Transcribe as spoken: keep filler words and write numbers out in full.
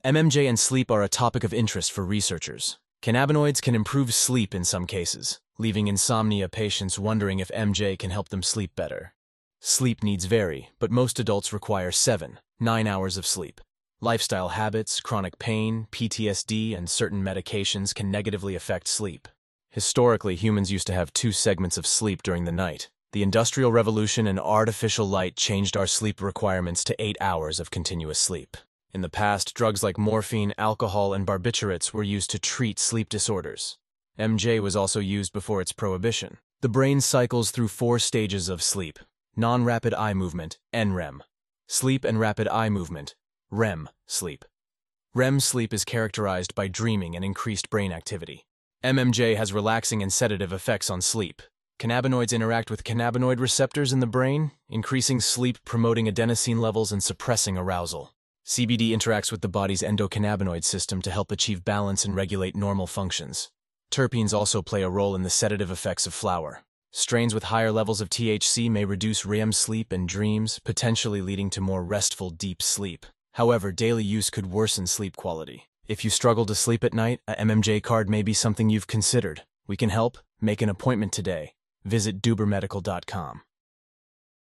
M M J and sleep are a topic of interest for researchers. Cannabinoids can improve sleep in some cases, leaving insomnia patients wondering if M J can help them sleep better. Sleep needs vary, but most adults require seven, nine hours of sleep. Lifestyle habits, chronic pain, P T S D, and certain medications can negatively affect sleep. Historically, humans used to have two segments of sleep during the night. The Industrial Revolution and artificial light changed our sleep requirements to eight hours of continuous sleep. In the past, drugs like morphine, alcohol, and barbiturates were used to treat sleep disorders. M J was also used before its prohibition. The brain cycles through four stages of sleep: non-rapid eye movement, N R E M; sleep and rapid eye movement, R E M sleep. R E M sleep is characterized by dreaming and increased brain activity. M M J has relaxing and sedative effects on sleep. Cannabinoids interact with cannabinoid receptors in the brain, increasing sleep, promoting adenosine levels, and suppressing arousal. C B D interacts with the body's endocannabinoid system to help achieve balance and regulate normal functions. Terpenes also play a role in the sedative effects of flower. Strains with higher levels of T H C may reduce R E M sleep and dreams, potentially leading to more restful, deep sleep. However, daily use could worsen sleep quality. If you struggle to sleep at night, a M M J card may be something you've considered. We can help. Make an appointment today. Visit duber medical dot com.